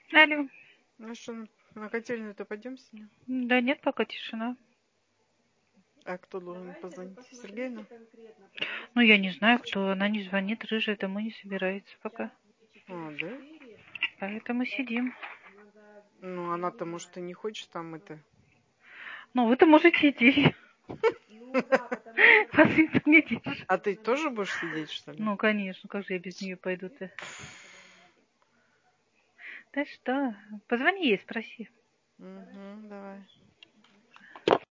Алло. Ну что, на котельную-то пойдем сегодня? Да нет, пока тишина. А кто должен позвонить? Сергеевна? Ну, я не знаю, кто. Она не звонит, рыжая домой не собирается пока. А, да? Поэтому сидим. Ну, она-то, может, и не хочет там это... Ну, вы-то можете идти. Вас никто не держит. А ты тоже будешь сидеть, что ли? Ну, конечно, как же я без нее пойду-то? Да что? Позвони ей, спроси. Угу, давай.